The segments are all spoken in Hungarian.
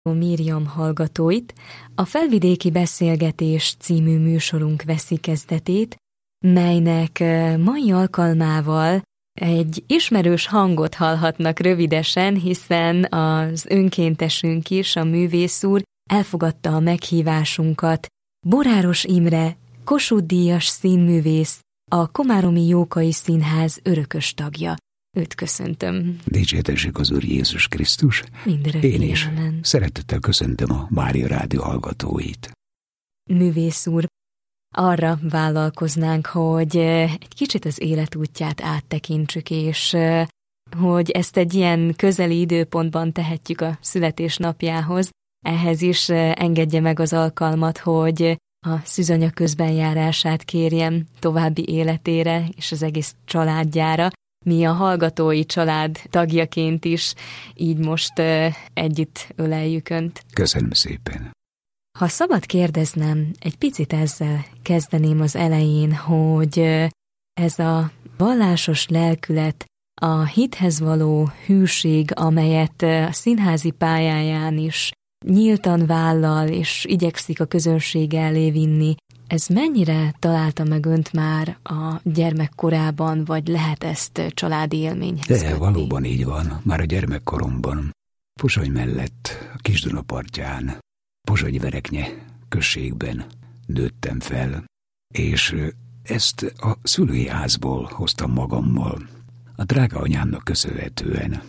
Miriam hallgatóit, a Felvidéki Beszélgetés című műsorunk veszi kezdetét, melynek mai alkalmával egy ismerős hangot hallhatnak rövidesen, hiszen az önkéntesünk is, a művész úr elfogadta a meghívásunkat. Boráros Imre, Kossuth-díjas színművész, a Komáromi Jókai Színház örökös tagja. Őt köszöntöm. Dicsértessék az Úr Jézus Krisztus. Én is szeretettel köszöntöm a Mária Rádió hallgatóit. Művész úr, arra vállalkoznánk, hogy egy kicsit az életútját áttekintsük, és hogy ezt egy ilyen közeli időpontban tehetjük a születésnapjához. Ehhez is engedje meg az alkalmat, hogy a szűzanya közbenjárását kérjem további életére és az egész családjára. Mi a hallgatói család tagjaként is így most együtt öleljük Önt. Köszönöm szépen. Ha szabad kérdeznem, egy picit ezzel kezdeném az elején, hogy ez a vallásos lelkület, a hithez való hűség, amelyet a színházi pályáján is nyíltan vállal és igyekszik a közönség elé vinni, ez mennyire találta meg Önt már a gyermekkorában, vagy lehet ezt családi élményhez kötni? Valóban így van, már a gyermekkoromban. Pozsony mellett, a Kis-Duna partján, Pozsony-Vereknye községben nőttem fel, és ezt a szülői házból hoztam magammal. A drága anyámnak köszönhetően.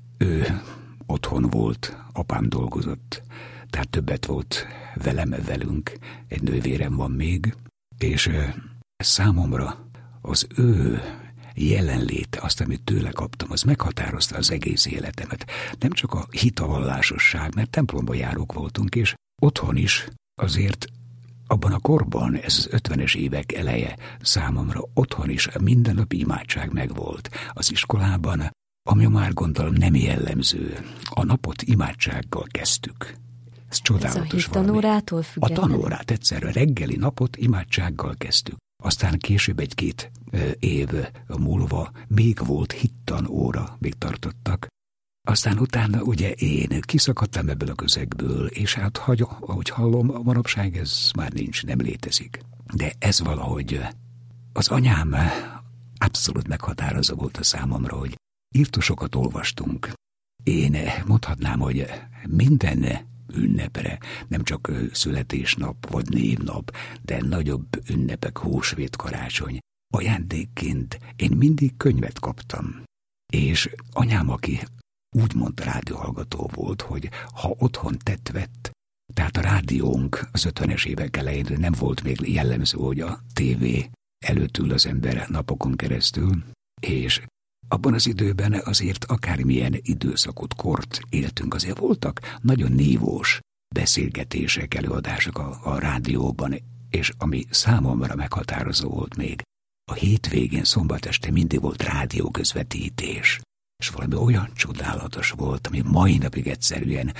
Ő otthon volt, apám dolgozott, tehát többet volt velünk, egy nővérem van még, és számomra az ő jelenléte, azt, amit tőle kaptam, az meghatározta az egész életemet. Nem csak a hit, a vallásosság, mert templomba járók voltunk, és otthon is azért abban a korban, ez az 50-es évek eleje, számomra otthon is a mindennapi imádság megvolt. Az iskolában, ami már gondolom nem jellemző, a napot imádsággal kezdtük. Ez csodálatos valami. Tanórától függetlenül? A tanórát egyszerre reggeli napot imádsággal kezdtük. Aztán később egy-két év múlva még volt hittanóra, még tartottak. Aztán utána ugye én kiszakadtam ebből a közegből, és hát ahogy hallom, manapság ez már nincs, nem létezik. De ez valahogy az anyám abszolút meghatározó volt a számomra, hogy írtósokat olvastunk. Én mondhatnám, hogy minden ünnepre, nem csak születésnap vagy névnap, de nagyobb ünnepek, húsvét, karácsony, ajándékként én mindig könyvet kaptam. És anyám, aki úgymond rádióhallgató volt, hogy ha otthon tett, tehát a rádiónk az 50-es évek elején nem volt még jellemző, hogy a tévé előtt ül az ember napokon keresztül, és abban az időben azért akármilyen időszakot, kort éltünk, azért voltak nagyon nívós beszélgetések, előadások a rádióban, és ami számomra meghatározó volt még, a hétvégén, szombat este mindig volt rádióközvetítés, és valami olyan csodálatos volt, ami mai napig egyszerűen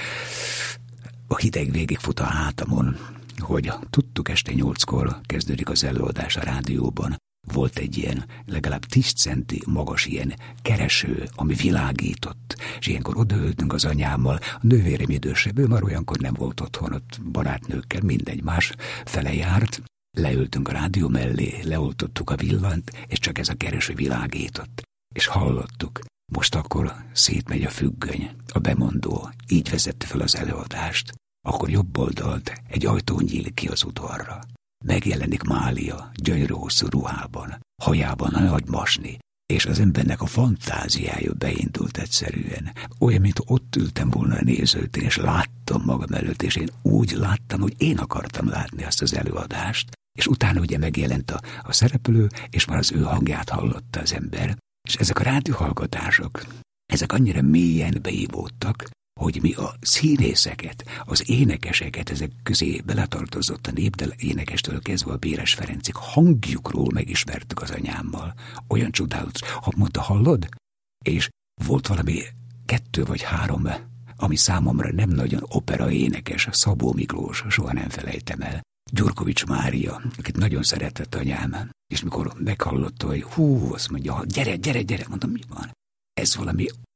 a hideg végigfut a hátamon, hogy tudtuk este 8-kor kezdődik az előadás a rádióban. Volt egy ilyen legalább 10 centi magas ilyen kereső, ami világított, és ilyenkor odaültünk az anyámmal, a nővérem idősebb, ő már olyankor nem volt otthon, ott barátnőkkel, mindegy más fele járt, leültünk a rádió mellé, leoltottuk a villanyt, és csak ez a kereső világított, és hallottuk. Most akkor szétmegy a függöny, a bemondó, így vezette fel az előadást, akkor jobb oldalt egy ajtó nyílik ki az udvarra. Megjelenik Mália, gyönyörű hosszú ruhában, hajában a nagy masni, és az embernek a fantáziája beindult egyszerűen. Olyan, mint ott ültem volna a nézőtén, és láttam magam előtt, és én úgy láttam, hogy én akartam látni azt az előadást, és utána ugye megjelent a szereplő, és már az ő hangját hallotta az ember. És ezek a rádióhallgatások, ezek annyira mélyen beívódtak, hogy mi a színészeket, az énekeseket, ezek közé beletartozott a népdal énekestől kezdve a Béres Ferencig, hangjukról megismertük az anyámmal. Olyan csodálatos, ha mondta, hallod? És volt valami 2 vagy 3, ami számomra nem nagyon opera énekes, Szabó Miklós, soha nem felejtem el. Gyurkovics Mária, akit nagyon szeretett anyám, és mikor meghallotta, hogy azt mondja, gyere, mondom, mi van? Ez valami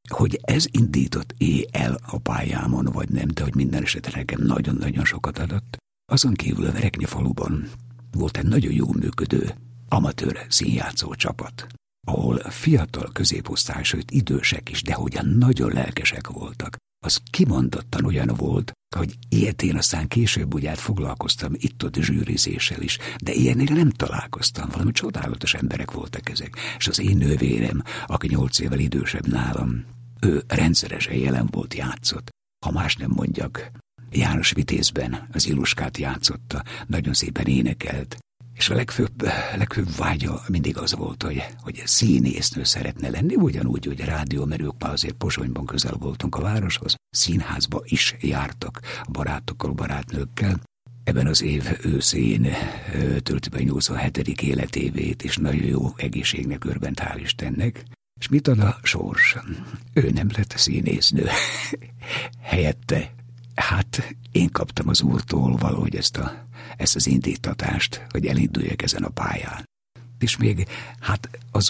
Hogy ez indított el a pályámon, vagy nem, de hogy minden esetre nekem nagyon-nagyon sokat adott. Azon kívül a Vereknyi faluban volt egy nagyon jó működő amatőr színjátszó csapat, ahol fiatal középosztály, sőt idősek is, de hogyan nagyon lelkesek voltak. Az kimondottan olyan volt, hogy ilyet én aztán később úgy foglalkoztam itt-ott zsűrizéssel is, de ilyennél nem találkoztam, valami csodálatos emberek voltak ezek. És az én nővérem, aki 8 évvel idősebb nálam, ő rendszeresen jelen volt, játszott. Ha más nem mondjak, János Vitézben az Iluskát játszotta, nagyon szépen énekelt, és a legfőbb vágya mindig az volt, hogy színésznő szeretne lenni, ugyanúgy, hogy rádió, mert ők már azért Pozsonyban közel voltunk a városhoz, színházba is jártak barátokkal, barátnőkkel. Ebben az év őszén tölti be 87. életévét, és nagyon jó egészségnek örvend, hál' Istennek. És mit ad a sors? Ő nem lett színésznő. Helyette, hát én kaptam az úrtól valahogy ezt az indítatást, hogy elinduljak ezen a pályán. És még, hát az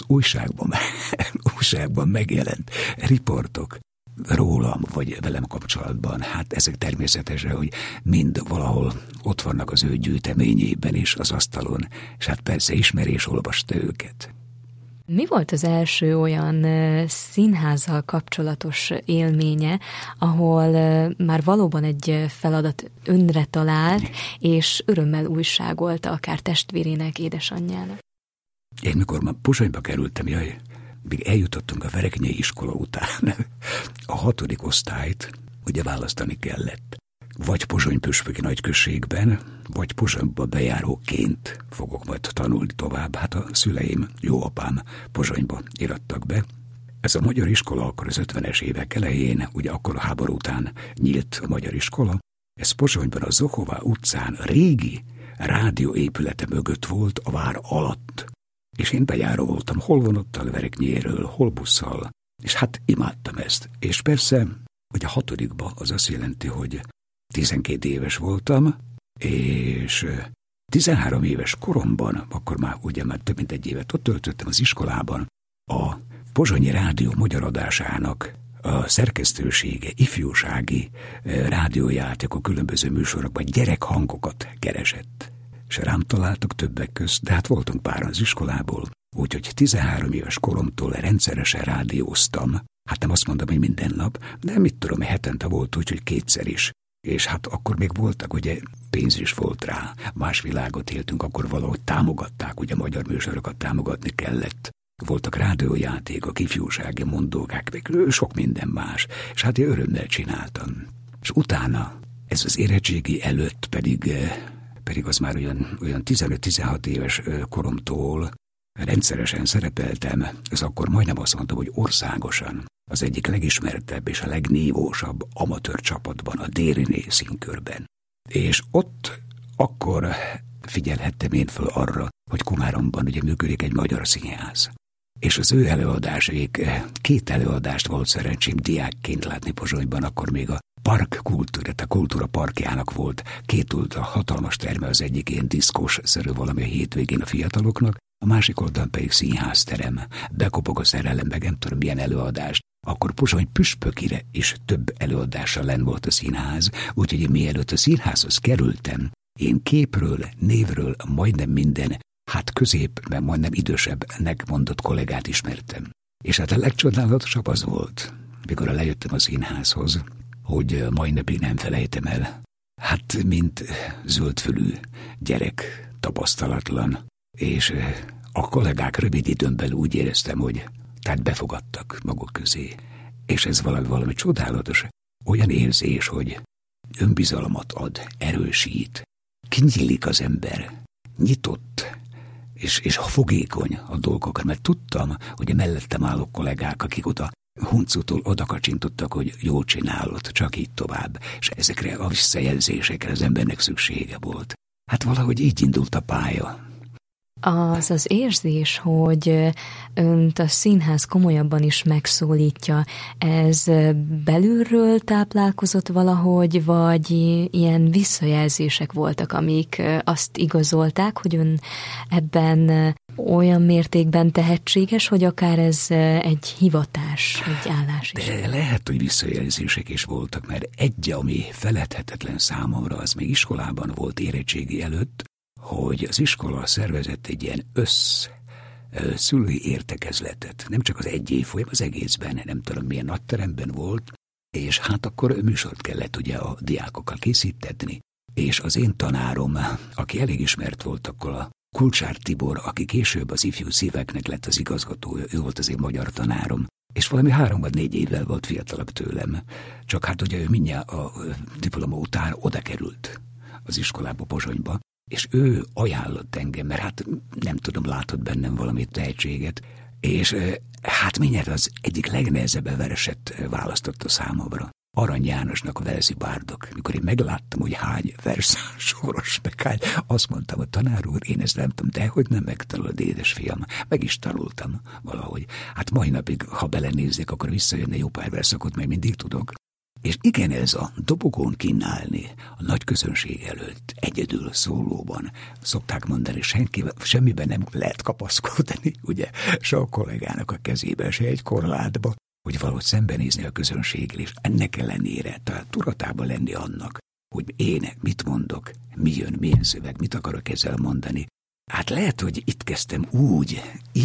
újságban megjelent riportok rólam, vagy velem kapcsolatban, hát ezek természetesen, hogy mind valahol ott vannak az ő gyűjteményében és az asztalon, és hát persze ismerés olvasta őket. Mi volt az első olyan színházzal kapcsolatos élménye, ahol már valóban egy feladat önre talált, és örömmel újságolta akár testvérének, édesanyjának? Én mikor már Pozsonyba kerültem, még eljutottunk a Vereknyei iskola után, a 6. osztályt ugye választani kellett. Vagy Pozsony-püspöki nagyközségben, vagy Pozsonyba bejáróként fogok majd tanulni tovább. Hát a szüleim, jó apám Pozsonyba irattak be. Ez a magyar iskola akkor az 50-es évek elején, ugye akkor a háború után nyílt a magyar iskola. Ez Pozsonyban a Zohová utcán régi rádióépülete mögött volt, a vár alatt. És én bejáró voltam, hol vonattal Vereknyéről, hol busszal. És hát imádtam ezt. És persze, hogy a 6-ba az azt jelenti, hogy 12 éves voltam, és 13 éves koromban, akkor már több mint egy évet ott töltöttem az iskolában, a Pozsonyi Rádió magyar adásának a szerkesztősége ifjúsági rádiójátékok, különböző műsorokban gyerekhangokat keresett. És rám találtak többek közt, de hát voltunk páran az iskolából, úgyhogy 13 éves koromtól rendszeresen rádióztam. Hát nem azt mondom, hogy minden nap, de mit tudom, hetente volt úgy, hogy 2-szer is. És hát akkor még voltak, ugye pénz is volt rá, más világot éltünk, akkor valahogy támogatták, ugye magyar műsorokat támogatni kellett. Voltak rádiójátékok, ifjúsági mondókák, még sok minden más, és hát én örömmel csináltam. És utána, ez az érettségi előtt pedig az már olyan 15-16 éves koromtól rendszeresen szerepeltem, ez akkor majdnem azt mondtam, hogy országosan az egyik legismertebb és a legnívósabb amatőr csapatban, a Dériné színkörben. És ott akkor figyelhettem én föl arra, hogy Komáromban ugye működik egy magyar színház. És az ő előadásaik, 2 előadást volt szerencsém diákként látni Pozsonyban, akkor még a park kultúra, a kultúra parkjának volt 2 hatalmas terme, az egyik ilyen diszkós-szerű valami a hétvégén a fiataloknak, a másik oldalon pedig színházterem, bekopog a szerelem, meg nem tudom milyen előadást. Akkor Pozsony püspökire is több előadással lenn volt a színház, úgyhogy mielőtt a színházhoz kerültem, én képről, névről majdnem minden, hát közép, majdnem idősebbnek mondott kollégát ismertem. És hát a legcsodálatosabb az volt, mikor lejöttem a színházhoz, hogy mai napig nem felejtem el. Hát, mint zöldfülű gyerek, tapasztalatlan, és a kollégák rövid időn belül úgy éreztem, hogy tehát befogadtak maguk közé. És ez valami csodálatos, olyan érzés, hogy önbizalmat ad, erősít, kinyílik az ember, nyitott, és fogékony a dolgokra, mert tudtam, hogy a mellettem álló kollégák, akik oda huncutól odakacsintottak, hogy jól csinálod, csak így tovább, és ezekre a visszajelzésekre az embernek szüksége volt. Hát valahogy így indult a pálya. Az érzés, hogy önt a színház komolyabban is megszólítja, ez belülről táplálkozott valahogy, vagy ilyen visszajelzések voltak, amik azt igazolták, hogy ön ebben olyan mértékben tehetséges, hogy akár ez egy hivatás, egy állás is. De lehet, hogy visszajelzések is voltak, mert egy, ami feledhetetlen számomra, az még iskolában volt érettségi előtt, hogy az iskola szervezett egy ilyen szülői értekezletet. Nem csak az egy évfolyam, az egészben, nem tudom milyen nagy teremben volt, és hát akkor műsort kellett ugye a diákokkal készítetni. És az én tanárom, aki elég ismert volt akkor, a Kulcsár Tibor, aki később az ifjú szíveknek lett az igazgatója, ő volt az én magyar tanárom, és valami 3 vagy 4 évvel volt fiatalabb tőlem. Csak hát ugye ő mindjárt a diploma után oda került az iskolába, Pozsonyba, és ő ajánlott engem, mert hát nem tudom, látott bennem valami tehetséget, és hát mindjárt az egyik legnehezebb verset választotta számomra. Arany Jánosnak a Velzi Bárdok. Mikor én megláttam, hogy hány verszál soros, meg hány, azt mondtam, a tanár úr, én ezt nem tudom, de hogy nem megtanulod, édesfiam. Meg is tanultam valahogy. Hát mai napig, ha belenézzek, akkor visszajönne jó pár verszakot, mert mindig tudok. És igen, ez a dobogón kínálni, a nagy közönség előtt, egyedül, szólóban, szokták mondani, semmiben nem lehet kapaszkodni, ugye, se a kollégának a kezébe, se egy korlátba, hogy valahogy szembenézni a közönséggel, és ennek ellenére, tehát tudatában lenni annak, hogy én mit mondok, mi jön, milyen szöveg, mit akarok ezzel mondani. Hát lehet, hogy itt kezdtem úgy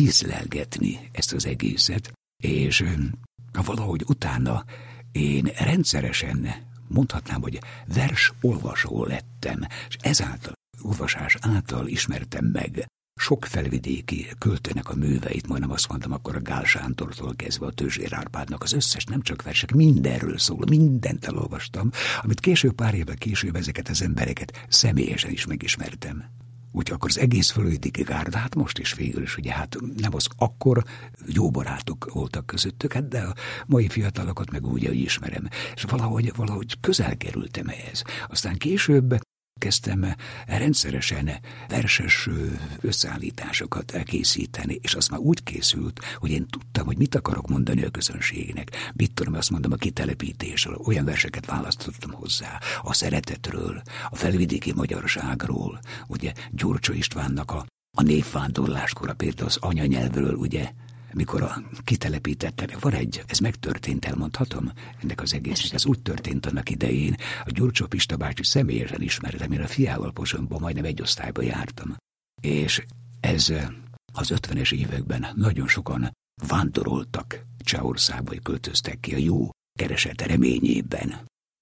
ízlelgetni ezt az egészet, és valahogy utána én rendszeresen mondhatnám, hogy versolvasó lettem, és ezáltal, olvasás által ismertem meg sok felvidéki költőnek a műveit, majdnem azt mondtam, akkor a Gál Sándortól kezdve a Tőzsér Árpádnak az összes, nem csak versek, mindenről szól, mindent elolvastam, amit később, pár évvel később ezeket az embereket személyesen is megismertem. Úgyhogy akkor az egész fölvidéki gárda, hát most is végül is, ugye hát nem az akkor jó barátok voltak közöttük, hát de a mai fiatalokat meg úgy, hogy ismerem. És valahogy közel kerültem ehhez. Aztán később kezdtem rendszeresen verses összeállításokat elkészíteni, és az már úgy készült, hogy én tudtam, hogy mit akarok mondani a közönségnek. Mit tudom, azt mondom, a kitelepítésről, olyan verseket választottam hozzá, a szeretetről, a felvidéki magyarságról, ugye Gyurcsó Istvánnak a névvándorláskora, például az anyanyelvről, ugye, mikor kitelepítettek, ez megtörtént, elmondhatom, ennek az egésznek, ez úgy történt annak idején, a Gyurcsó Pista bácsi személyesen ismertem, én a fiával Pozsonyban majdnem egy osztályba jártam. És ez az 50-es években nagyon sokan vándoroltak Csehországba, hogy költöztek ki a jó kereset reményében.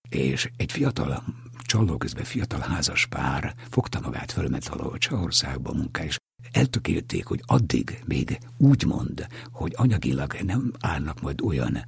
És egy fiatal, Csalló közben fiatal házas pár fogta magát, fölment valahol Csehországba munká, és eltökélték, hogy addig még úgy mond, hogy anyagilag nem állnak majd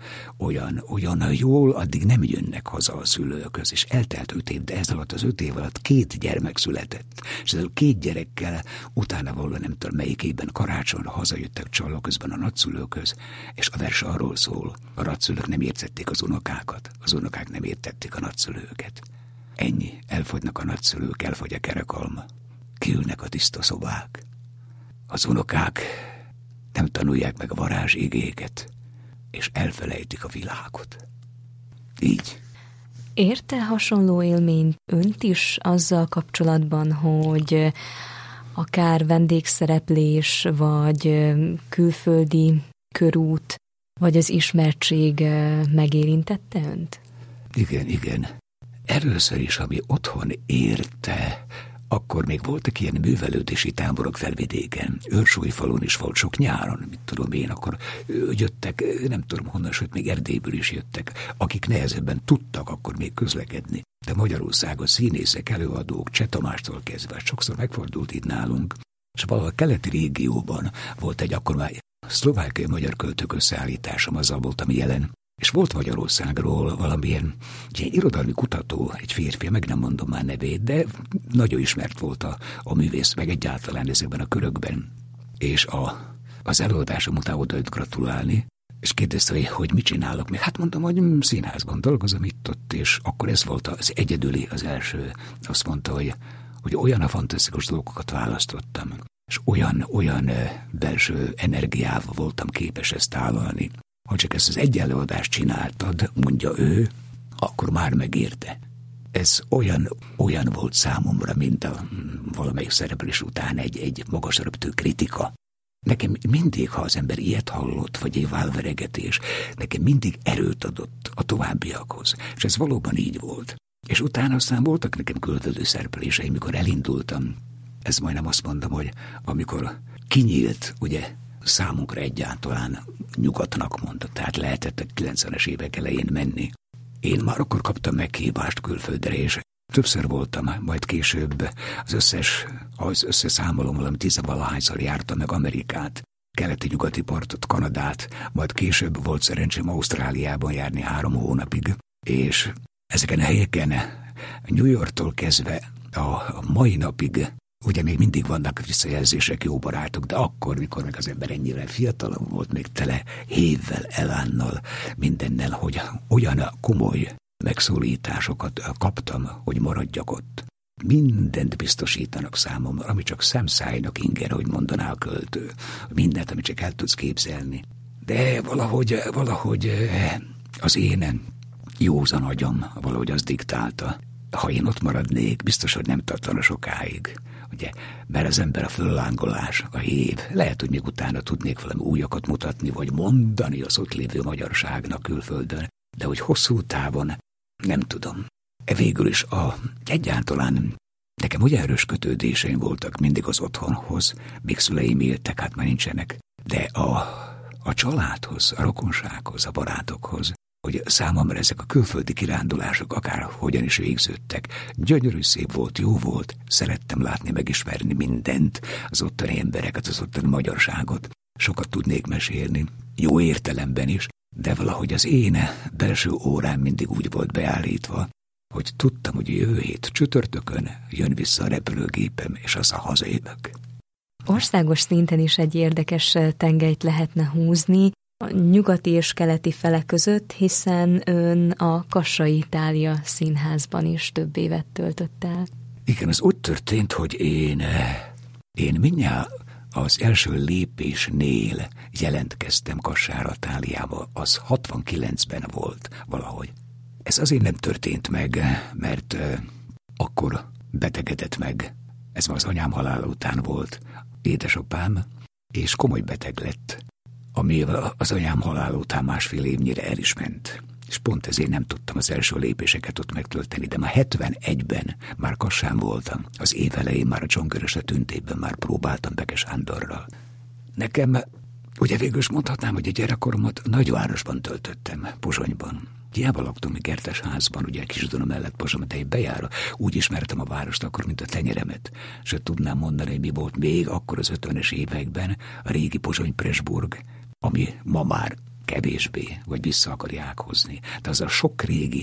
olyan jól, addig nem jönnek haza a szülőkhöz, és eltelt 5 év, de ez alatt az 5 év alatt 2 gyermek született, és ezzel 2 gyerekkel utána való nem tudom melyik évben karácsonyra hazajöttek Csalló közben a nagyszülőkhöz, és a vers arról szól, a nagyszülők nem értették az unokákat, az unokák nem értették a nagyszülőket. Ennyi, elfogynak a nagyszülők, elfogy a kerekalma, kiülnek a tiszta szobák. Az unokák nem tanulják meg a varázsigéket, és elfelejtik a világot. Így. Érte hasonló élményt önt is azzal kapcsolatban, hogy akár vendégszereplés, vagy külföldi körút, vagy az ismertség megérintette önt? Igen. Először is, ami otthon érte, akkor még voltak ilyen művelődési táborok felvidéken. Őrsúlyfalun is volt sok nyáron, mit tudom én, akkor jöttek, nem tudom honnan, sőt még Erdélyből is jöttek, akik nehezebben tudtak akkor még közlekedni. De Magyarországon színészek, előadók, Cseh Tamástól kezdve sokszor megfordult itt nálunk, és valahol a keleti régióban volt egy akkor már szlovákiai magyar költők összeállításom, azzal voltam jelen. És volt Magyarországról valamilyen ilyen irodalmi kutató, egy férfi, meg nem mondom már nevét, de nagyon ismert volt a művész, meg egyáltalán ezekben a körökben. És az előadásom után odajött gratulálni, és kérdezte, hogy mit csinálok még. Hát mondtam, hogy színházban dolgozom itt-ott, és akkor ez volt az egyedüli, az első. Azt mondta, hogy olyan a fantasztikus dolgokat választottam, és olyan belső energiával voltam képes ezt tálalni. Ha csak ezt az egy előadást csináltad, mondja ő, akkor már megérte. Ez olyan volt számomra, mint a valamelyik szereplés után egy magas röptő kritika. nekem mindig, ha az ember ilyet hallott, vagy egy válveregetés, nekem mindig erőt adott a továbbiakhoz. És ez valóban így volt. És utána aztán voltak nekem különböző szerepléseim, mikor elindultam. Ez majdnem azt mondom, hogy amikor kinyílt, ugye, számunkra egyáltalán nyugatnak mondta, tehát lehetett a 90-es évek elején menni. Én már akkor kaptam meghívást külföldre, és többször voltam, majd később az összeszámolom, valami 10-valahányszor jártam meg Amerikát, keleti-nyugati partot, Kanadát, majd később volt szerencsém Ausztráliában járni 3 hónapig, és ezeken a helyeken New Yorktól kezdve a mai napig, ugye még mindig vannak visszajelzések, jó barátok, de akkor, mikor meg az ember ennyire fiatalabb volt, még tele hévvel, elánnal, mindennel, hogy olyan komoly megszólításokat kaptam, hogy maradjak ott. Mindent biztosítanak számomra, ami csak szemszájnak inger, hogy mondaná a költő. Mindent, amit csak el tudsz képzelni. De valahogy az én józan agyam valahogy az diktálta. Ha én ott maradnék, biztos, hogy nem tartana sokáig. Ugye, mert az ember a föllángolás, a hév, lehet, hogy még utána tudnék valami újakat mutatni, vagy mondani az ott lévő magyarságnak külföldön, de hogy hosszú távon nem tudom. Végül is egyáltalán nekem olyan erős kötődéseim voltak mindig az otthonhoz, még szüleim éltek, hát már nincsenek, de a családhoz, a rokonsághoz, a barátokhoz, hogy számomra ezek a külföldi kirándulások akár hogyan is végződtek. Gyönyörű, szép volt, jó volt, szerettem látni, megismerni mindent, az ottani embereket, az ottani magyarságot. Sokat tudnék mesélni, jó értelemben is, de valahogy az én belső órám mindig úgy volt beállítva, hogy tudtam, hogy jövő hét csütörtökön jön vissza a repülőgépem, és aztán hazajövök. Országos szinten is egy érdekes tengelyt lehetne húzni a nyugati és keleti fele között, hiszen ön a Kassai Itália Színházban is több évet töltött el. Igen, az úgy történt, hogy én mindjárt az első lépésnél jelentkeztem Kassára, Itáliába, az 69-ben volt valahogy. Ez azért nem történt meg, mert akkor betegedett meg. Ez már az anyám halála után volt. Édesapám, és komoly beteg lett, ami az anyám halála után 1,5 évnyire el is ment. És pont ezért nem tudtam az első lépéseket ott megtölteni, de már 71-ben már Kassán voltam. Az év elején már a Csongörös a Tüntében már próbáltam Bekes Sándorral. Nekem, ugye végül is mondhatnám, hogy a gyerekkoromat nagyvárosban töltöttem, Pozsonyban. Hiába laktam egy kertes házban, ugye Kisduna mellett Pozsony, de én bejárva úgy ismertem a várost akkor, mint a tenyeremet. Sőt, tudnám mondani, hogy mi volt még akkor az 50-es években a régi Pozsony-Presburg, ami ma már kevésbé, vagy vissza akarják hozni. De az a sok régi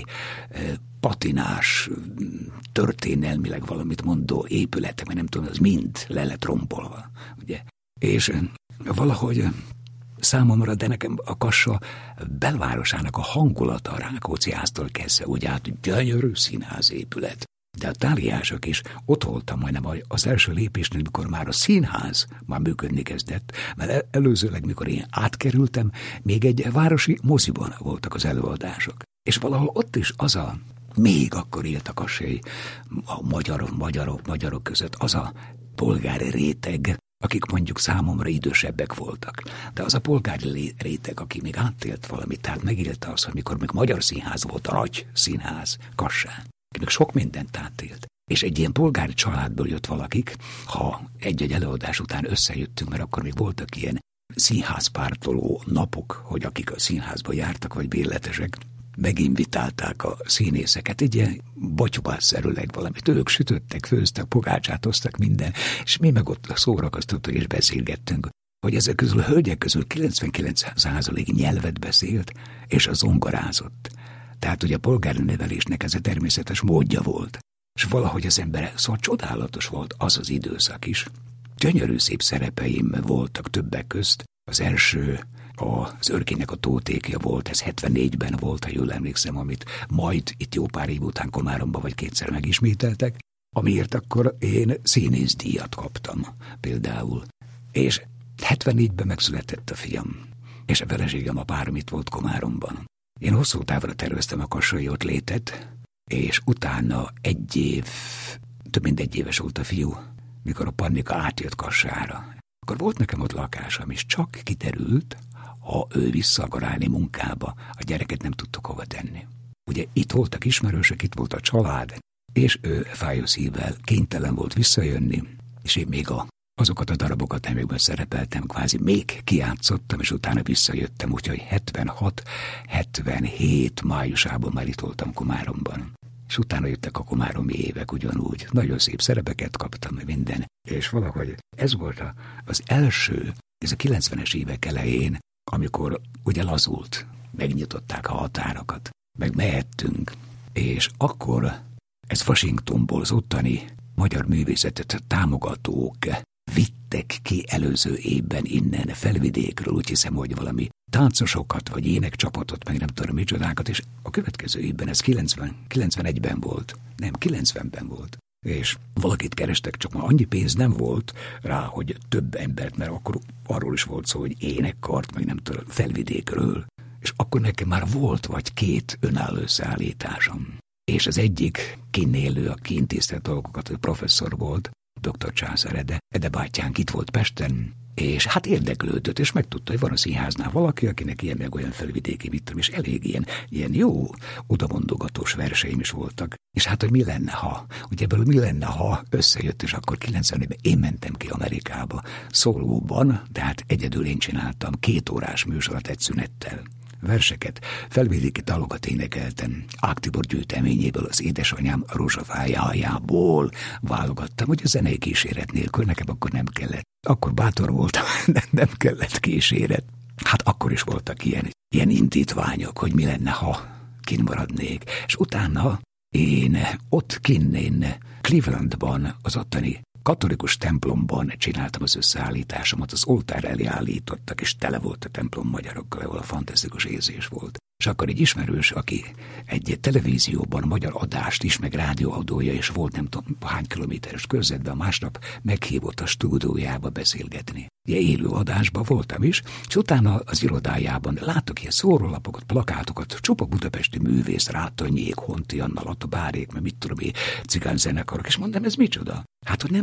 patinás, történelmileg valamit mondó épületek, mert nem tudom, az mind le lett rombolva, ugye. És valahogy számomra, de nekem a Kassa belvárosának a hangulata a Rákóczi háztól kezdve, ugye át gyönyörű színházépület. De a táliások is ott voltam majdnem az első lépésnél, mikor már a színház már működni kezdett, mert előzőleg, mikor én átkerültem, még egy városi moziban voltak az előadások. És valahol ott is még akkor élt a kassai a magyarok között, az a polgári réteg, akik mondjuk számomra idősebbek voltak. De az a polgári réteg, aki még átélt valamit, tehát megélte azt, hogy mikor még magyar színház volt, a nagy színház Kassán, még sok mindent átélt. És egy ilyen polgári családból jött valakik, ha egy-egy előadás után összejöttünk, mert akkor még voltak ilyen színházpártoló napok, hogy akik a színházba jártak, vagy bérletesek, meginvitálták a színészeket, egy ilyen batyubásszerűleg valamit. Ők sütöttek, főztek, pogácsát hoztak, minden, és mi meg ott szórakoztattuk és beszélgettünk, hogy ezek közül a hölgyek közül 99% nyelvet beszélt, és zongorázott. Tehát ugye a polgári nevelésnek ez a természetes módja volt. És valahogy az ember, szóval csodálatos volt az az időszak is. Gyönyörű szép szerepeim voltak többek közt. Az első az Örkének a Tótékja volt, ez 74-ben volt, ha jól emlékszem, amit majd itt jó pár év után Komáromba vagy 2-szer megismételtek, amiért akkor én színészdíjat kaptam például. És 74-ben megszületett a fiam, és a feleségem, a párom itt volt Komáromban. Én hosszú távra terveztem a kassai ott létet, és utána több mint egy éves volt a fiú, mikor a Pannika átjött Kassára. akkor volt nekem ott lakásom, és csak kiderült, ha ő vissza akar állni munkába, a gyereket nem tudtuk hova tenni. Ugye itt voltak ismerősök, itt volt a család, és ő fájó szívvel kénytelen volt visszajönni, és én még azokat a darabokat, amikben szerepeltem, kvázi még kijátszottam, és utána visszajöttem, úgyhogy 76-77 májusában már itt voltam Komáromban. És utána jöttek a komáromi évek ugyanúgy. Nagyon szép szerepeket kaptam, minden. És valahogy ez volt az első, ez a 90-es évek elején, amikor ugye lazult, megnyitották a határokat, meg mehettünk, és akkor ez Washingtonból az ottani magyar művészetet támogatók vittek ki előző évben innen Felvidékről, úgy hiszem, hogy valami táncosokat, vagy énekcsapatot, meg nem tudom micsodákat, és a következő évben ez 91-ben volt, nem, 90-ben volt. És valakit kerestek, csak már annyi pénz nem volt rá, hogy több embert, mert akkor arról is volt szó, hogy énekkart, meg nem tudom, Felvidékről. És akkor nekem már volt vagy 2 önálló összeállításom. És az egyik kinnélő, aki intézte a dolgokat, hogy professzor volt, dr. Császár Ede bátyánk itt volt Pesten, és hát érdeklődött, és megtudta, hogy van a színháznál valaki, akinek ilyen meg olyan felvidéki vittem, és elég ilyen jó odamondogatós verseim is voltak. És hát, hogy mi lenne, ha? Ugye ebből mi lenne, ha összejött, és akkor 90-ben én mentem ki Amerikába szólóban, de hát egyedül én csináltam 2 órás műsorat egy szünettel. Verseket, felvidéki dalokat énekeltem, Ág Tibor gyűjteményéből, az édesanyám rózsafájájából válogattam, hogy a zenei kíséret nélkül nekem akkor nem kellett. Akkor bátor voltam, nem kellett kíséret. Hát akkor is voltak ilyen indítványok, hogy mi lenne, ha kinn maradnék. És utána én ott kinnén, Clevelandban, az ottani katolikus templomban csináltam az összeállításomat, az oltár elé állítottak, és tele volt a templom magyarokkal, ahol a fantasztikus érzés volt. És akkor egy ismerős, aki egy televízióban magyar adást is, meg rádióadója, és volt nem tudom hány kilométeres körzetben, másnap meghívott a stúdiójába beszélgetni. Ilyen élő adásban voltam is, és utána az irodájában láttok ilyen szórólapokat, plakátokat, csupa budapesti művész, Rátanyék, Honti Anna, Lata Bárék, mert mit tudom én, cigányzenekarok, és mondtam, ez micsoda? Hát, hogy nem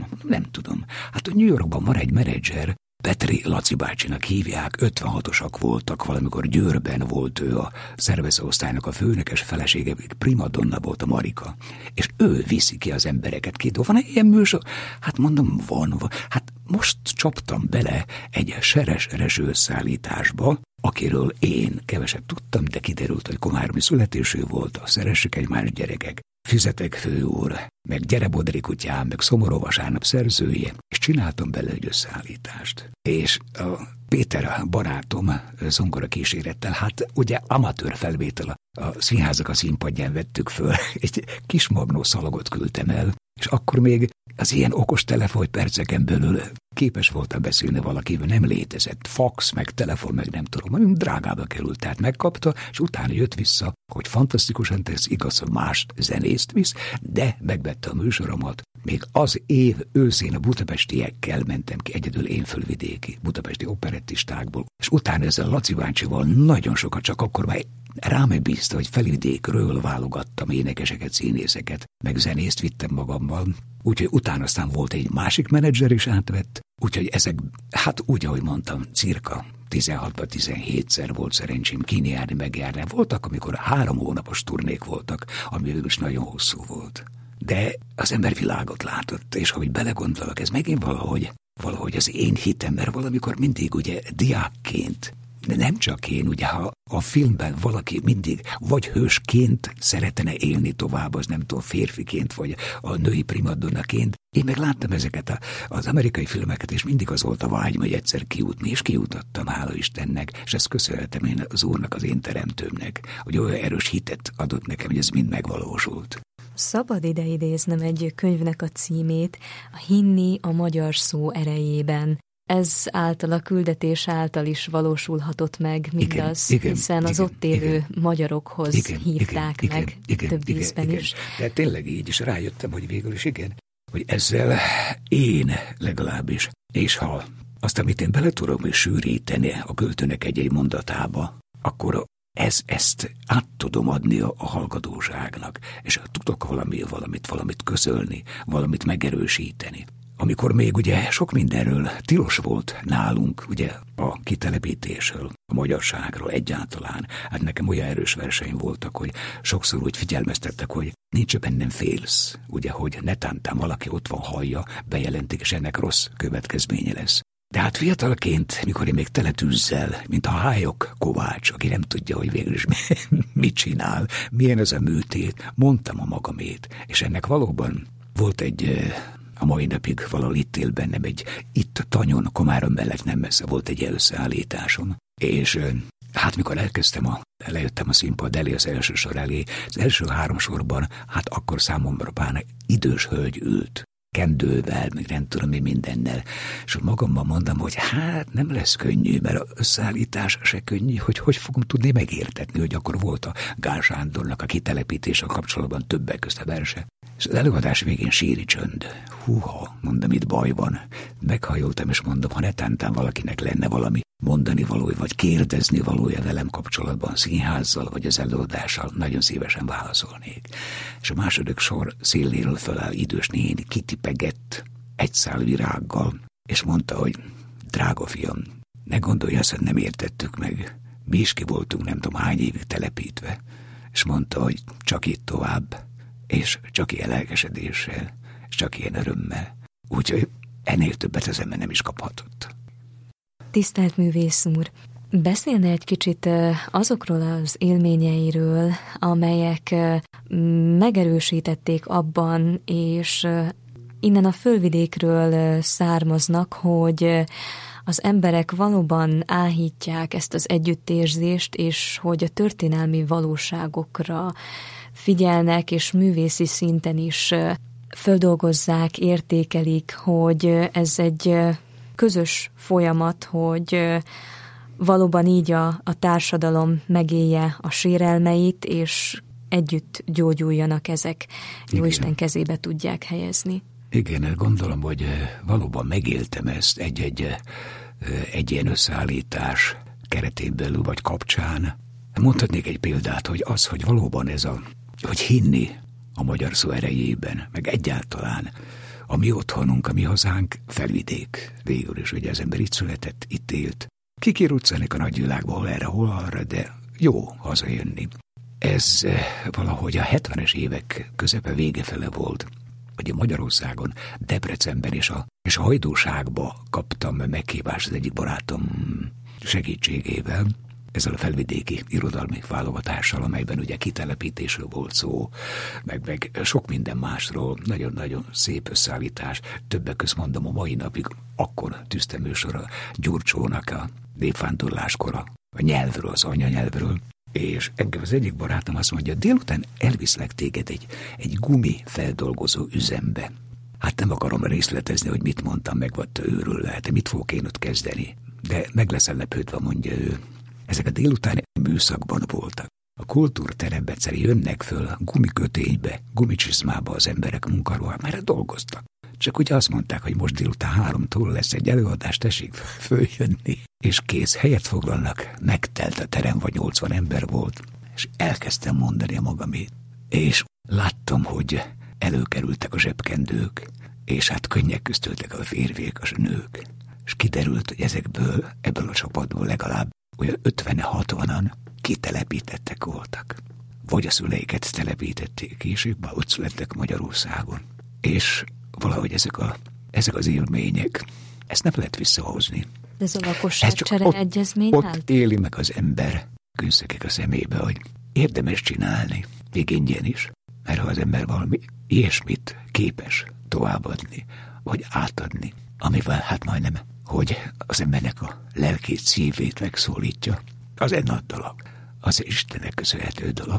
tudom. Hát, hogy New Yorkban van egy menedzser, Petri Laci bácsinak hívják, 56-osak voltak, valamikor Győrben volt ő a szervezőosztálynak a főnökes felesége, primadonna volt a Marika. És ő viszi ki az embereket ki. Van ilyen műsor? Hát mondom, van. Hát most csaptam bele egy Seres Rezső összeállításba, akiről én keveset tudtam, de kiderült, hogy komáromi születésű volt, a Szeressük egymást gyerekek, Fizetek főúr, meg Gyere Bodri kutyám, meg Szomorú Vasárnap szerzője, és csináltam bele egy összeállítást. És a Péter, a barátom zongora kísérettel, hát ugye amatőr felvétel, a színházak a színpadján vettük föl, egy kis magnó szalagot küldtem el, és akkor még az ilyen okos telefon perceken belül képes voltam beszélni valakivel, nem létezett. Fax, meg telefon, meg nem tudom, nagyon drágába került, tehát megkapta, és utána jött vissza, hogy fantasztikusan tesz, igaz, hogy más zenészt visz, de megvette a műsoromat. Még az év őszén a budapestiekkel mentem ki, egyedül én fölvidéki, budapesti operettistákból, és utána ezzel Laci bácsival nagyon sokat, csak akkor már rám bízta, hogy Felvidékről válogattam énekeseket, színészeket, meg zenészt vittem magammal. Úgyhogy utána aztán volt egy másik menedzser is átvett, úgyhogy ezek, hát úgy, ahogy mondtam, cirka 16-ban 17-szer volt szerencsém kinjárni, megjárni. Voltak, amikor 3 hónapos turnék voltak, ami végül is nagyon hosszú volt. De az ember világot látott, és ahogy belegondolok, ez megint valahogy az én hitem, mert valamikor mindig ugye diákként, de nem csak én, ugye ha a filmben valaki mindig vagy hősként szeretne élni tovább, az nem tudom, férfiként, vagy a női primadonnaként. Én meg láttam ezeket az amerikai filmeket, és mindig az volt a vágyam, hogy egyszer kijutni, és kijutottam, hála Istennek, és ezt köszönhetem én az Úrnak, az én teremtőmnek, hogy olyan erős hitet adott nekem, hogy ez mind megvalósult. Szabad ide idéznem egy könyvnek a címét, a Hinni a magyar szó erejében. Ez által, a küldetés által is valósulhatott meg mindaz, hiszen az ott élő magyarokhoz hívták meg több ízben is. De tényleg így is rájöttem, hogy végül is igen, hogy ezzel én legalábbis, és ha azt, amit én bele tudom is sűríteni a költőnek egy mondatába, akkor ezt át tudom adni a hallgatóságnak, és tudok valamit közölni, valamit megerősíteni. amikor még ugye sok mindenről tilos volt nálunk, ugye a kitelepítésről, a magyarságról egyáltalán. Hát nekem olyan erős verseny voltak, hogy sokszor úgy figyelmeztettek, hogy nincs bennem félsz, ugye, hogy netántán valaki ott van, hallja, bejelentik, és ennek rossz következménye lesz. De hát fiatalként, mikor én még tele tűzzel, mint a Hályok Kovács, aki nem tudja, hogy végül is mit csinál, milyen ez a műtét, mondtam a magamét, és ennek valóban volt egy, a mai napig valahol itt él bennem, itt Tanyon, Komárom mellett nem messze volt egy összeállításom. És hát mikor lejöttem a színpad elé, az első sor elé, az első 3 sorban, hát akkor számomra pár idős hölgy ült, kendővel, meg nem tudom mi mindennel, és magamban mondom, hogy hát nem lesz könnyű, mert az összeállítás se könnyű, hogy fogom tudni megértetni, hogy akkor volt a Gál Sándornak a kitelepítése kapcsolatban többek közt a verse. És az előadás végén síri csönd. Húha, mondom, itt baj van. Meghajoltam, és mondom, ha netántán valakinek lenne valami mondani valója, vagy kérdezni valója velem kapcsolatban színházzal, vagy az előadással, nagyon szívesen válaszolnék. És a második sor széléről föláll idős néni, kitipegett egy szál virággal, és mondta, hogy drága fiam, ne gondolj azt, hogy nem értettük meg. Mi is ki voltunk nem tudom hány évig telepítve. És mondta, hogy csak itt tovább, és csak ilyen lelkesedéssel, és csak ilyen örömmel. Úgyhogy ennél többet az ember nem is kaphatott. Tisztelt művész úr, beszélne egy kicsit azokról az élményeiről, amelyek megerősítették abban, és innen a fölvidékről származnak, hogy az emberek valóban áhítják ezt az együttérzést, és hogy a történelmi valóságokra figyelnek, és művészi szinten is földolgozzák, értékelik, hogy ez egy közös folyamat, hogy valóban így a társadalom megélje a sérelmeit, és együtt gyógyuljanak ezek. Jóisten kezébe tudják helyezni. Igen, gondolom, hogy valóban megéltem ezt egy ilyen összeállítás keretén belül vagy kapcsán. Mondhatnék egy példát, hogy az, hogy valóban hogy hinni a magyar szó erejében, meg egyáltalán a mi otthonunk, a mi hazánk Felvidék. Végül is ugye az ember itt született, itt élt. Kikiruccanik a nagyvilágba, hol erre, hol arra, de jó hazajönni. Ez valahogy a 70-es évek közepe vége fele volt, hogy a Magyarországon, Debrecenben és a Hajdúságba kaptam meghívást az egyik barátom segítségével, ezzel a felvidéki irodalmi válogatással, amelyben ugye kitelepítésről volt szó, meg sok minden másról, nagyon-nagyon szép összeállítás. Többek között mondom, a mai napig akkor tűzte műsor a Gyurcsónak a népvándorláskor a nyelvről, az anyanyelvről, és engem az egyik barátom azt mondja, délután elviszlek téged egy gumi feldolgozó üzembe. Hát nem akarom részletezni, hogy mit mondtam meg, vagy őről lehet, mit fogok én ott kezdeni. De meg leszel lepődve, mondja ő. Ezek a délutáni műszakban voltak. A kultúrterembe jönnek föl gumiköténybe, gumicsizmába az emberek munkaruhában, mert dolgoztak. Csak ugye azt mondták, hogy most délután 3-tól lesz egy előadás, tessék följönni. És kész, helyet foglalnak, megtelt a terem, vagy 80 ember volt. És elkezdtem mondani a magamét. És láttam, hogy előkerültek a zsebkendők, és hát könnyek köztöltek a férfiak, a nők. És kiderült, hogy ebből a csapatból legalább olyan 50-60-an kitelepítettek voltak. Vagy a szüleiket telepítették később, ott születtek Magyarországon. És valahogy ezek az élmények, ezt nem lehet visszahozni. De ez a lakosságcsere egyezmény ott éli meg az ember, kőszökik a szemébe, hogy érdemes csinálni, még ingyen is, mert ha az ember valami ilyesmit képes továbbadni, vagy átadni, amivel hát majdnem, hogy az embernek a lelkét, szívét megszólítja, az egy nagy dolog. Az Istennek köszönhető dolog.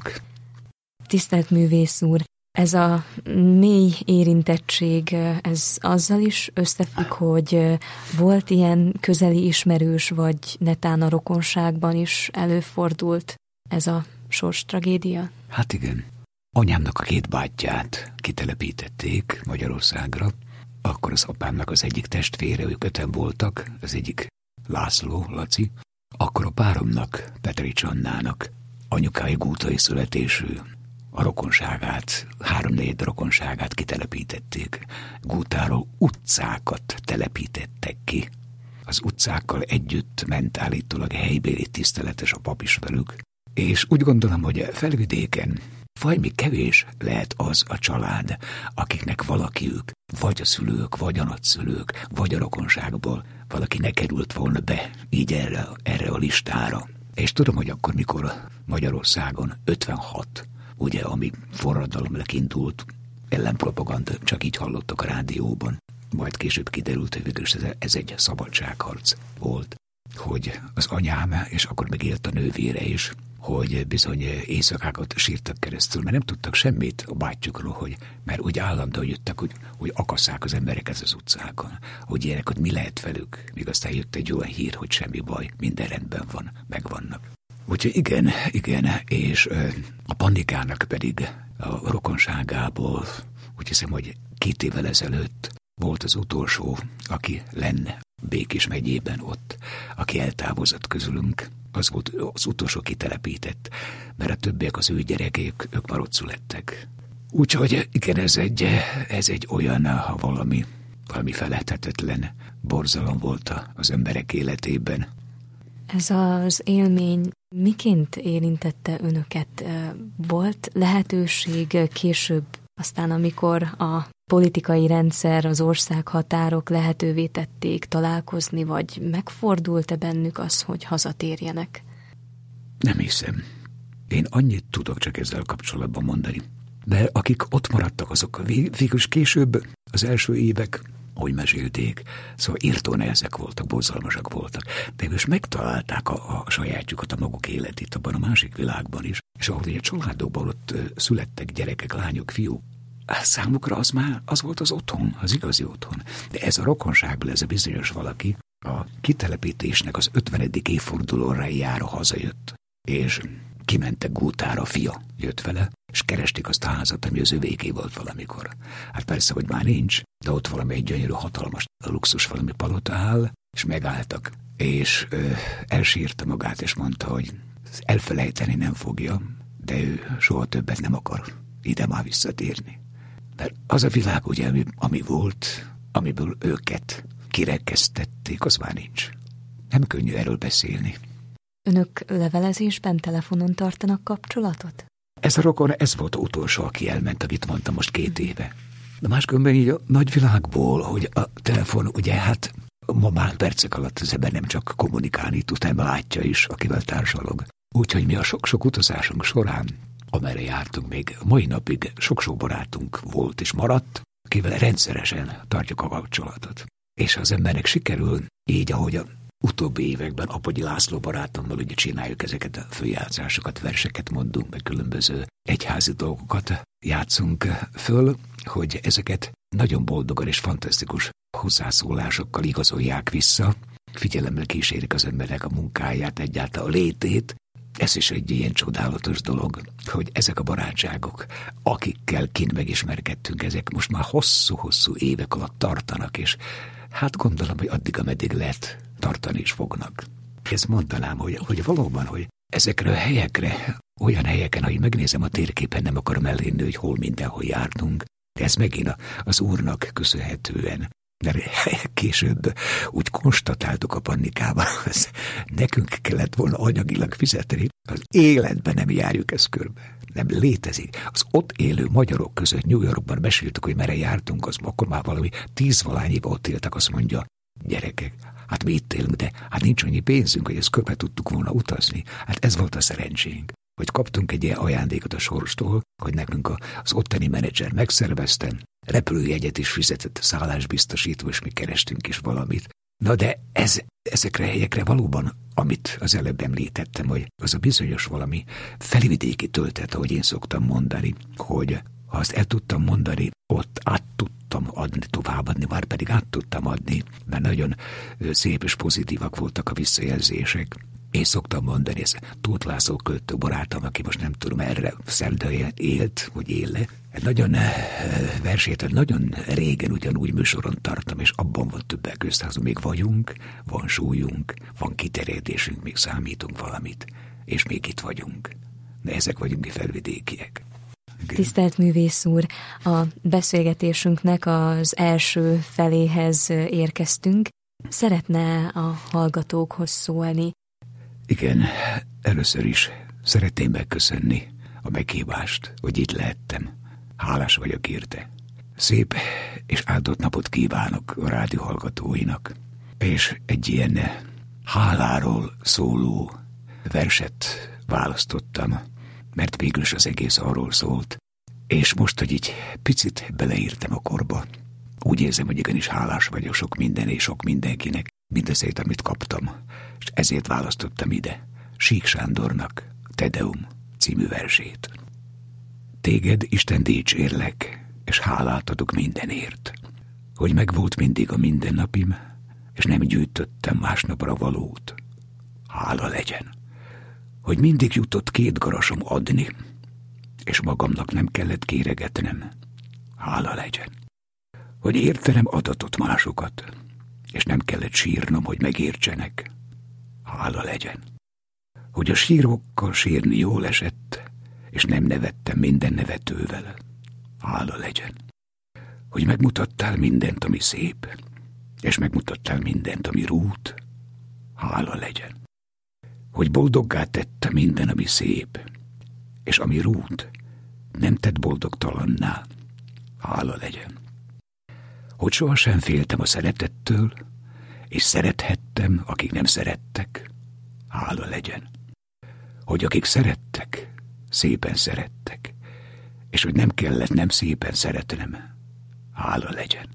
Tisztelt művész úr, ez a mély érintettség, ez azzal is összefügg, hogy volt ilyen közeli ismerős, vagy netán a rokonságban is előfordult ez a sorstragédia? Hát igen. Anyámnak a 2 bátyját kitelepítették Magyarországra, akkor az apámnak az egyik testvére, ők 5-en voltak, az egyik László, Laci, akkor a páromnak, Petrics Annának, anyukája gútai születésű, a rokonságát, 3/4 rokonságát kitelepítették. Gútáról utcákat telepítettek ki. Az utcákkal együtt ment állítólag helybéli tiszteletes a pap is velük, és úgy gondolom, hogy Felvidéken valami kevés lehet az a család, akiknek valakiük, vagy a szülők, vagy a nagyszülők, vagy a rokonságból valaki ne került volna be így erre a listára. És tudom, hogy akkor, mikor Magyarországon 56, ugye, ami forradalomnak indult, ellenpropaganda, csak így hallottak a rádióban, majd később kiderült, hogy végül ez egy szabadságharc volt, hogy az anyám, és akkor még élt a nővére is, hogy bizony éjszakákat sírtak keresztül, mert nem tudtak semmit a bátyjukról, mert úgy állandóan jöttek, hogy akasszák az embereket az utcákon, hogy ilyenek, hogy mi lehet velük, míg aztán jött egy olyan hír, hogy semmi baj, minden rendben van, megvannak. Úgyhogy igen, és a Pannikának pedig a rokonságából, úgy hiszem, hogy 2 évvel ezelőtt volt az utolsó, aki lenne Békés megyében ott, aki eltávozott közülünk, az volt az utolsó kitelepített, mert a többiek az ő gyerekek, ők már ott születtek. Úgyhogy igen, ez egy olyan, ha valami feledhetetlen borzalom volt az emberek életében. Ez az élmény miként érintette önöket? Volt lehetőség később, aztán amikor a politikai rendszer, az országhatárok lehetővé tették találkozni, vagy megfordult-e bennük az, hogy hazatérjenek? Nem hiszem. Én annyit tudok csak ezzel kapcsolatban mondani. De akik ott maradtak, azok végül később, az első évek, ahogy mesélték, szóval írtó nehezek voltak, borzalmasak voltak, de most megtalálták a sajátjukat, a maguk életét abban a másik világban is, és ahol egy családokban ott születtek gyerekek, lányok, fiúk, számukra az volt az otthon, az igazi otthon. De ez a rokonságból, ez a bizonyos valaki a kitelepítésnek az 50. évfordulójára hazajött, és kimentek Gútára, a fia jött vele, és keresték azt a házat, ami az övéké volt valamikor. Hát persze, hogy már nincs, de ott valami egy gyönyörű, hatalmas, luxus valami palota áll, és megálltak. És elsírta magát, és mondta, hogy elfelejteni nem fogja, de ő soha többet nem akar ide már visszatérni. Mert az a világ, ugye, ami volt, amiből őket kirekesztették, az már nincs. Nem könnyű erről beszélni. Önök levelezésben, telefonon tartanak kapcsolatot? Ez a rokon, ez volt az utolsó, aki elment, akit mondtam most 2 éve. De máskülönben így a nagyvilágból, hogy a telefon, ugye hát ma már percek alatt az ember nem csak kommunikálni tud, hanem látja is, akivel társalog. Úgyhogy mi a sok-sok utazásunk során, amerre jártunk még mai napig, sok-sok barátunk volt és maradt, akivel rendszeresen tartjuk a kapcsolatot. És az embernek sikerül, így ahogy a utóbbi években Apogyi László barátommal ugye csináljuk ezeket a följátszásokat, verseket mondunk, meg különböző egyházi dolgokat játszunk föl, hogy ezeket nagyon boldogan és fantasztikus hozzászólásokkal igazolják vissza, figyelemmel kísérik az emberek a munkáját, egyáltalán a létét. Ez is egy ilyen csodálatos dolog, hogy ezek a barátságok, akikkel kint megismerkedtünk, ezek most már hosszú-hosszú évek alatt tartanak, és hát gondolom, hogy addig, ameddig lehet, tartani is fognak. Ezt mondanám, hogy valóban, hogy ezekre a helyekre, olyan helyeken, ahogy megnézem a térképen, nem akarom elhinni, hogy hol mindenhol jártunk, de ez megint az Úrnak köszönhetően. Mert később úgy konstatáltuk a Pannikában, hogy nekünk kellett volna anyagilag fizetni, az életben nem járjuk ezt körbe. Nem létezik. Az ott élő magyarok között New Yorkban meséltük, hogy merre jártunk, az akkor már valami 10-valány éve ott éltek, azt mondja, gyerekek, hát mi itt élünk, de hát nincs annyi pénzünk, hogy ezt körbe tudtuk volna utazni. Hát ez volt a szerencsénk, hogy kaptunk egy ilyen ajándékot a sorstól, hogy nekünk az ottani menedzser megszervezte, repülőjegyet is fizetett, szállásbiztosító, és mi kerestünk is valamit. Na de ezekre a helyekre valóban, amit az előbb említettem, hogy az a bizonyos valami felvidéki töltet, ahogy én szoktam mondani, hogy ha azt el tudtam mondani, ott át tudtam adni, továbbadni, már pedig át tudtam adni, mert nagyon szép és pozitívak voltak a visszajelzések. Én szoktam mondani, ez Tóth László költő barátom, aki most nem tudom, erre szerdán élt, vagy éle. Nagyon versét, nagyon régen ugyanúgy műsoron tartom, és abban van többek között, még vagyunk, van súlyunk, van kiterjedésünk, még számítunk valamit, és még itt vagyunk. De ezek vagyunk mi felvidékiek. Igen. Tisztelt művész úr, a beszélgetésünknek az első feléhez érkeztünk. Szeretne a hallgatókhoz szólni? Igen, először is szeretném megköszönni a meghívást, hogy itt lehettem. Hálás vagyok érte. Szép és áldott napot kívánok a rádió hallgatóinak. És egy ilyen háláról szóló verset választottam, mert végülis az egész arról szólt. És most, hogy így picit beleírtam a korba, úgy érzem, hogy igenis hálás vagyok sok minden és sok mindenkinek, mindezért, amit kaptam, és ezért választottam ide Sík Sándornak Te Deum című versét. Téged, Isten, dicsérlek, és hálát adok mindenért, hogy megvolt mindig a mindennapim, és nem gyűjtöttem másnapra valót. Hála legyen, hogy mindig jutott 2 garasom adni, és magamnak nem kellett kéregetnem. Hála legyen, hogy értelem adatot másokat, és nem kellett sírnom, hogy megértsenek. Hála legyen, hogy a sírokkal sírni jól esett, és nem nevettem minden nevetővel. Hála legyen, hogy megmutattál mindent, ami szép, és megmutattál mindent, ami rút. Hála legyen, hogy boldoggá tette minden, ami szép, és ami rút, nem tett boldogtalanná. Hála legyen, hogy sohasem féltem a szeretettől, és szerethettem, akik nem szerettek. Hála legyen, hogy akik szerettek, szépen szerettek, és hogy nem kellett nem szépen szeretnem. Hála legyen,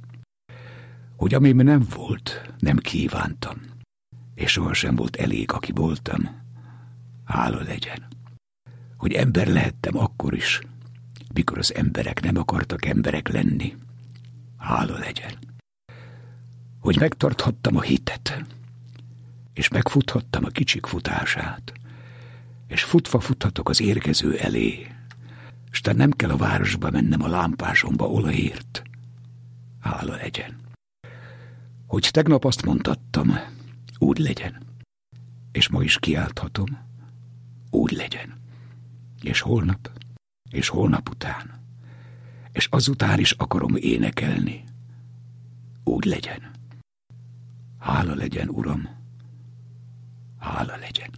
hogy amim nem volt, nem kívántam, és sohasem volt elég, aki voltam. Hála legyen, hogy ember lehettem akkor is, mikor az emberek nem akartak emberek lenni. Hála legyen, hogy megtarthattam a hitet, és megfuthattam a kicsik futását, és futva futhatok az érkező elé, s te nem kell a városba mennem a lámpásomba olajért. Hála legyen, hogy tegnap azt mondtattam, úgy legyen, és ma is kiálthatom, úgy legyen, és holnap után, és azután is akarom énekelni, úgy legyen. Hála legyen, Uram, hála legyen.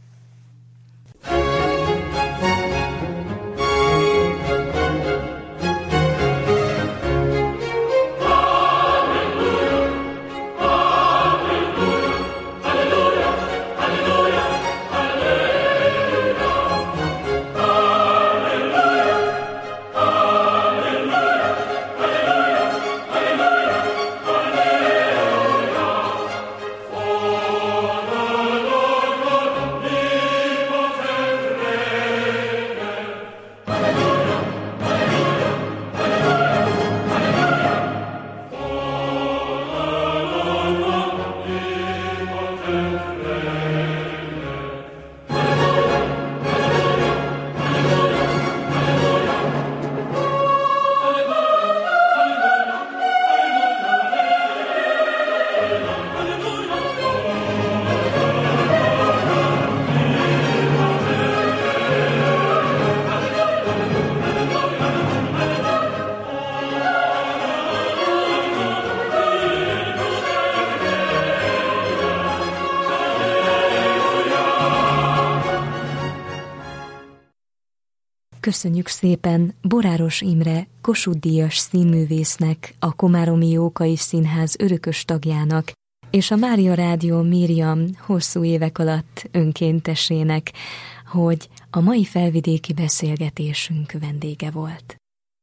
Köszönjük szépen Boráros Imre Kossuth-díjas színművésznek, a Komáromi Jókai Színház örökös tagjának, és a Mária Rádió Miriam hosszú évek alatt önkéntesének, hogy a mai felvidéki beszélgetésünk vendége volt.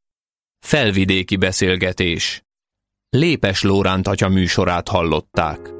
Felvidéki beszélgetés. Lépes Lóránt atya műsorát hallották.